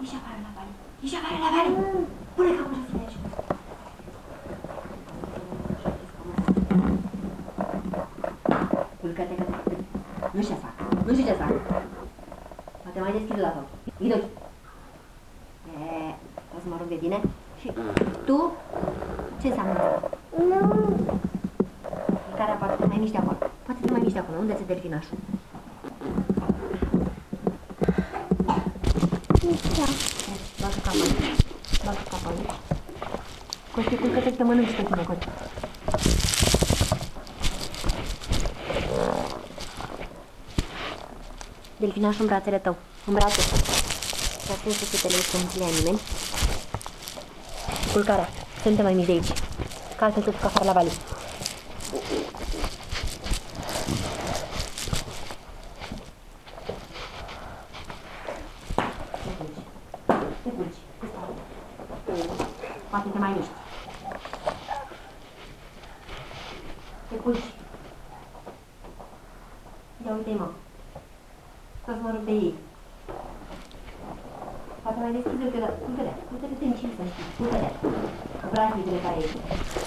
Ieși afară la vale. Ieși afară la vale. Pune capul jos de aici. Culcă-te, că nu știu ce fac. Nu știu ce fac. Poate mai deschid la tot. Închid ochii. O să mă rog de tine. Și tu? Ce înseamnă asta? Nu. Care poate te mai miști acolo. Poate te mai miști acolo. Unde ți-e delfinașul? Bagă capul aici. Bagă capul aici. Costi, culcă-te să te mănânci pe tine, Costi. Delfinașul în brațele tău. În brațe. Și atunci sufletele să nu le nimeni. Culcarea. Să nu te mai miști de aici. Că altfel te duc afară la vale. Te culci. Poate te mai miști. Te culci. Ia uite-i, mă. Să-ți mă rog de ei. Poate mai deschizi-l că... Uite-le, uite-le, te încins să știi. Uite-le. Brațele care e.